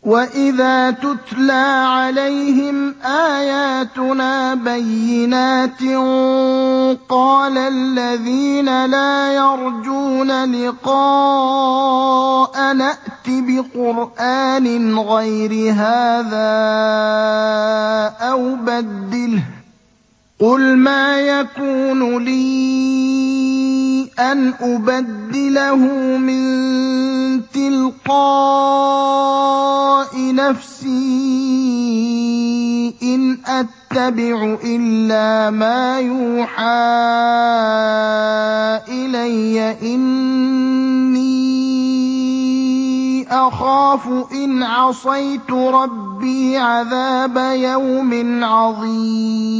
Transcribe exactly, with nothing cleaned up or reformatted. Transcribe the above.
وَإِذَا تُتْلَىٰ عَلَيْهِمْ آيَاتُنَا بَيِّنَاتٍ قَالَ الَّذِينَ لَا يَرْجُونَ لِقَاءَنَا ائْتِ بِقُرْآنٍ غَيْرِ هَٰذَا أَوْ بَدِّلْهُ ۚ قُلْ مَا يَكُونُ لِي أَنْ أُبَدِّلَهُ مِن تِلْقَاءِ نَفْسِي ۖ إِنْ أَتَّبِعُ إِلَّا مَا يُوحَىٰ إِلَيَّ ۖ إِنِّي أَخَافُ إِنْ عَصَيْتُ رَبِّي عَذَابَ يَوْمٍ عَظِيمٍ